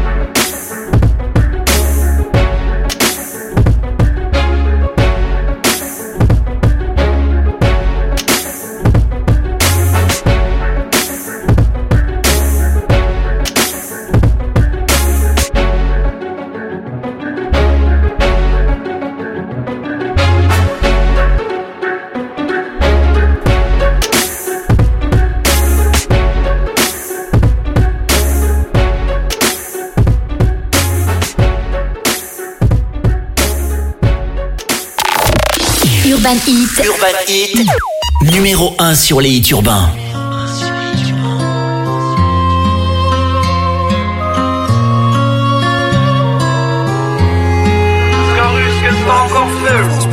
Urban Hit. Urban Hit. Numéro un sur les hits urbains. Scarus, qu'est-ce que t'as encore fait?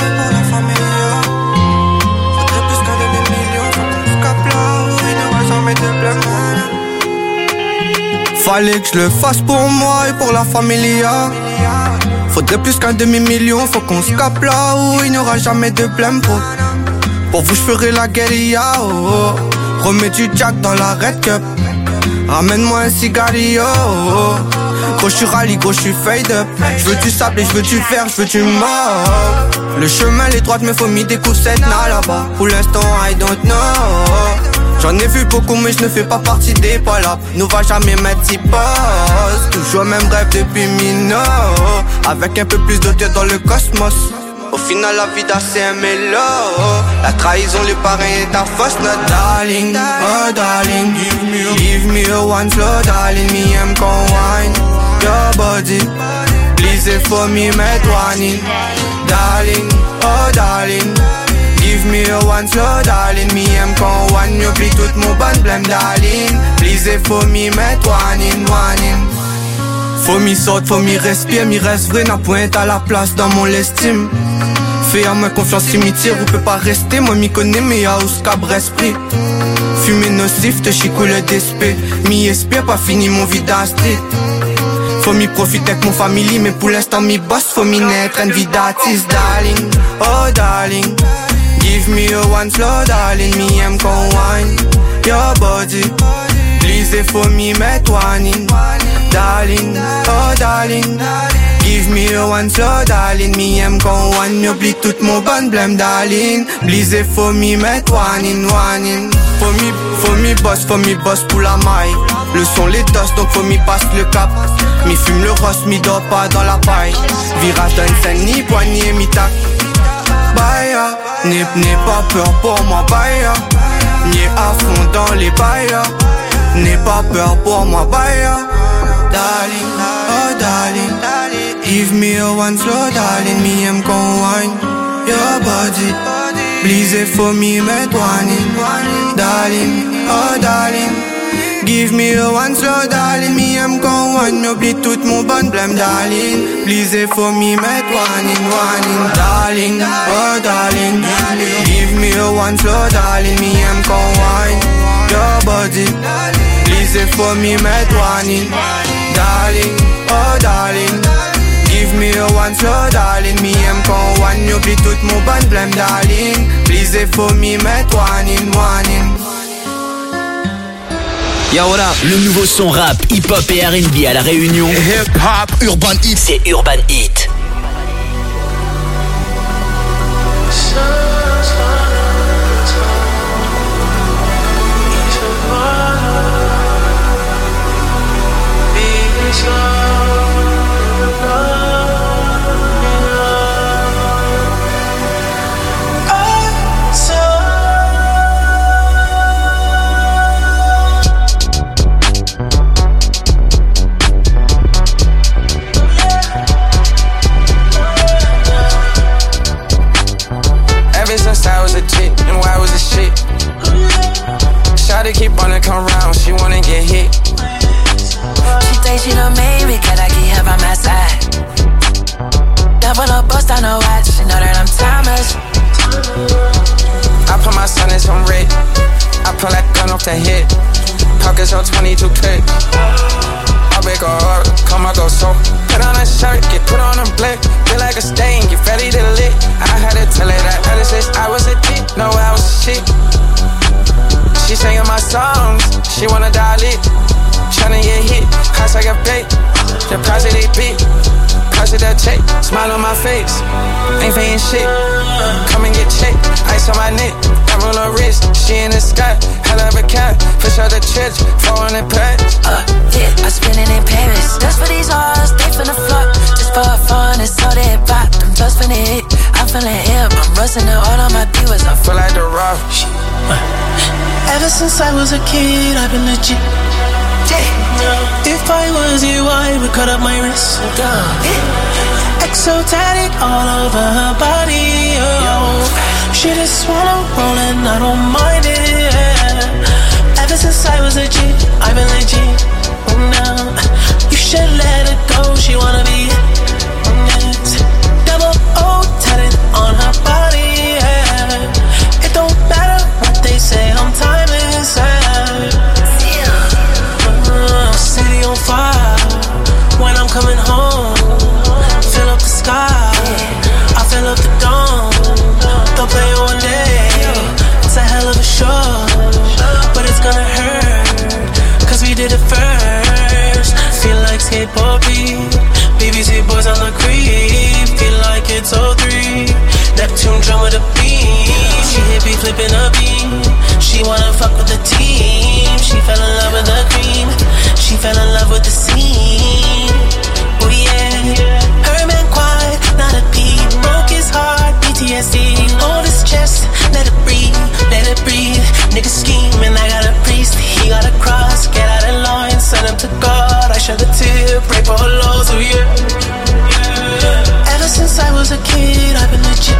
Fallait que je le fasse pour moi et pour la familia. Faudrait plus qu'un demi-million, faut qu'on se capte là où il n'y aura jamais de blême pour. Pour vous je ferai la guérilla, oh, oh. Remets du jack dans la red cup. Ramène-moi un cigarillo, oh, oh. Gros j'suis rallye, gros j'suis fade up. J'veux du sable et j'veux du fer, j'veux du mort. Le chemin les droites me faut mis des coups de na là-bas. Pour l'instant I don't know. J'en ai vu beaucoup mais je ne fais pas partie des palabres. Nous va jamais mettre si pause. Toujours même rêve depuis Mino. Avec un peu plus de Dieu dans le cosmos. Au final la vie c'est un mélo. La trahison, les parents et ta fausse note. Darling, oh darling, give me, give me a one slow darling. Me I'm gon' wine your body. Please for me met one in. Darling, oh darling, give me a one slow darling. Me I'm gon' one. Y'oublie tout mon bon blême darling. Please for me met one in, one in. Faut m'y sorte, faut m'y respire, m'y reste vrai, n'a point à la place dans mon estime. Fais à ma confiance, si m'y tire, ou peut pas rester, moi m'y connais, mais y'a où cabre esprit. Fumer nocif, te chicoule d'esprit, m'y espère, pas fini mon vie dans street. Faut m'y profiter avec mon famille, mais pour l'instant m'y boss, faut m'y naître, une vie d'artiste, darling, oh darling. Give me a one slow, darling, me I'm gon' wine your body. Please for me, met one in. Darling, oh darling, give me a one slow, darling. Me I'm gon' one, y'oublie tout mon bon blême, darling. Please for me, met one in, one in. Faut me, faut me boss, faut me boss pour la maille. Le son les tosses, donc faut me passe le cap. Mi fume le rose, mi dort pas dans la paille. Virage d'un scène, ni poignée, mi tac. Baya, n'aie pas peur pour moi, baya. N'aie à fond dans les bails. N'aie pas peur pour moi, baya. Darling, oh darling, give me a one slow, darling. Me I'm gon' wine your body. Please for me, met one in. Darling, oh darling, give me a one slow, darling. Me I'm gon' wine, y'oublie tout mon bon blême, darling. Please for me, met one in, one in. Darling, oh darling, give me a one slow, darling, me aime qu'on wine your body. Please for me, met one in, darling, oh darling. Give me a one slow, darling, me aime qu'on wine. Oublie tout mon bon blême, darling. Please for me, met one in, one in. Yo, what up? Le nouveau son rap, hip-hop et R and B à La Réunion. Hip-hop, Urban Heat. C'est Urban Heat. Shawty keep wanna come round, she wanna get hit. She thinks she done made me, cause I keep her by my side. Double up, bust on her watch, she know that I'm timeless. I put my son in some red, I pull that gun off the hip. Pockets on twenty-two K. I wake up, come I go so. Put on a shirt, get put on a blick. Feel like a stain, get ready to lick. I had to tell her that ever since I was a kid, no I was shit. She singing my songs, she wanna dial it. Tryna get hit, house I got paid. Deposit they big, deposit that check. Smile on my face, ain't paying shit. Come and get checked, ice on my neck. I roll her wrist, she in the sky. Hell of a cat, fish out the church, four hundred packs. Uh, yeah, I spend it in Paris. Just for these hoes, they finna flock. Just for fun, it's all they pop. Them just finna hit, I'm feeling hip. I'm rusting it all on my viewers. I feel like the rock. Ever since I was a kid, I've been legit. Yeah. If I was you, I would cut up my wrist. Yeah. Exotic all over her body. Oh. She just wanna roll and I don't mind it. Yeah. Ever since I was a G, I've been legit. Oh, now you should let her go. She wanna be yes. Double O tatted on her body. Yeah. It don't matter what they say, I'm timeless. Yeah. Uh, city on fire when I'm coming home. Fill up the sky, I fill up the dome. They'll play it one day, it's a hell of a show. But it's gonna hurt, cause we did it first. Feel like skateboard beat, B B C boys on the creep. Feel like it's oh three, Neptune drum with a beat. She hit me flipping a beat. She wanna fuck with the team. She fell in love with the cream. She fell in love with the scene. Oh yeah, her man quiet, not a peep. Broke his heart, P T S D. Hold his chest, let it breathe, let it breathe. Nigga scheming, I got a priest. He got a cross, get out of line, send him to God. I shed a tear, pray for her lows, oh yeah. Ever since I was a kid, I've been legit.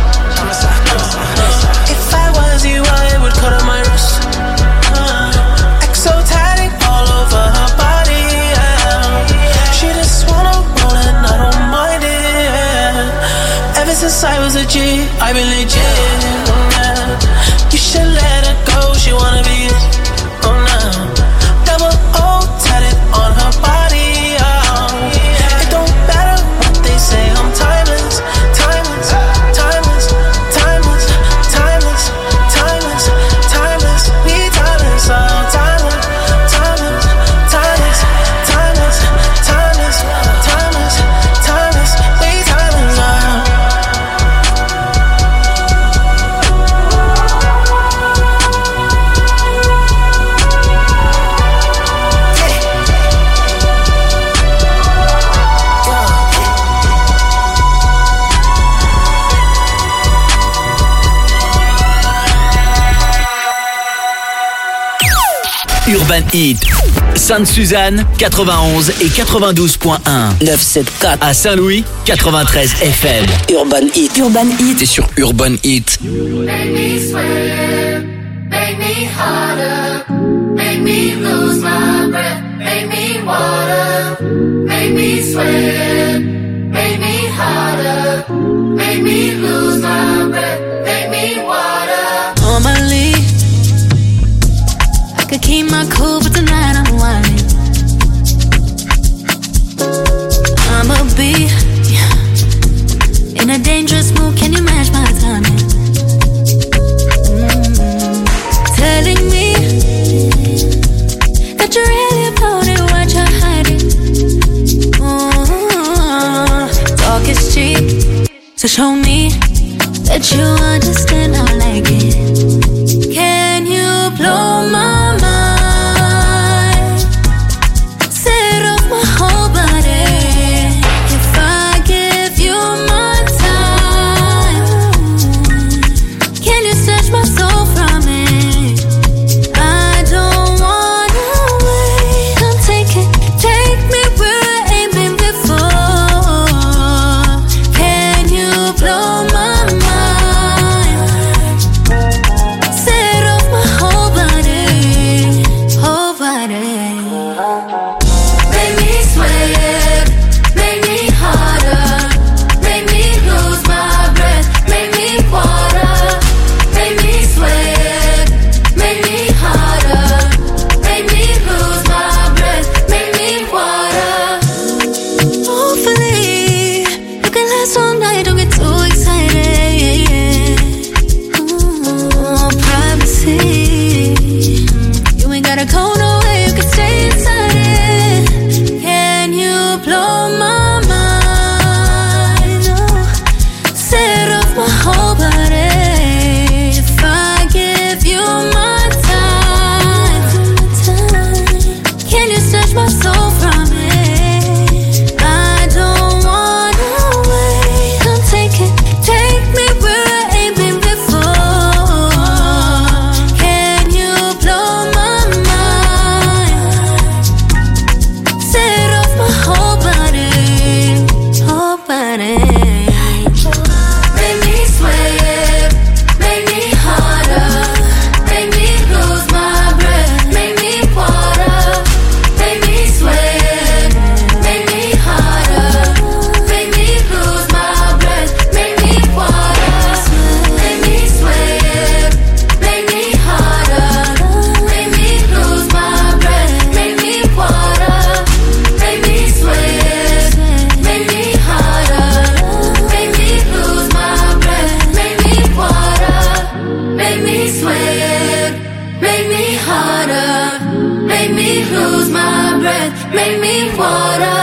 If I was you, I would cut up my wrist. uh, Exotic all over her body. Yeah. She just wanna roll and I don't mind it. Yeah. Ever since I was a G, I've been legit. Yeah. You should let her go, she wanna be oh no. Double O tatted on her body. Yeah. It don't matter what they say, I'm timeless, timeless, timeless, timeless, timeless, timeless, timeless. We timeless, oh timeless, timeless, timeless, timeless, timeless, timeless, timeless. We timeless, oh. Urban Heat. Sainte-Suzanne, quatre-vingt-onze et quatre-vingt-douze point un. neuf cent soixante-quatre. À Saint-Louis, quatre-vingt-treize F M. Urban Heat. Urban Heat. C'est sur Urban Heat. Make me sweat, make me harder, make me lose my breath, make me water, make me sweat, make me harder, make me lose my breath, make me water. So show me that you understand how I like it. Can you blow my mind? Set off my whole body. If I give you my time, can you snatch my soul from it? I don't wanna wait. Come take it, take me where I ain't been before. Can you blow my mind? Set off my whole body, whole body. Make me sweat, make me harder, make me lose my breath, make me water, make me sweat, make me harder, make me lose my breath, make me water. Hopefully, you can last all night, don't get too excited. Ooh, privacy. You ain't gotta go nowhere, you can stay inside it. Can you blow my mind? Oh, set off my whole body. If I give you my time, can you snatch my soul from it? I don't wanna wait. Come take it, take me where I ain't been before. Can you blow my mind? Set off my whole body, whole body. Make me sweat, make me harder, make me lose my breath, make me water, make me sweat, make me harder, make me lose my breath, make me water, make me sweat, make me harder, make me lose my breath, make me water, make me sweat, make me harder, make me lose my breath, make me water, make me sweat, make me harder, make me lose my breath, make me water.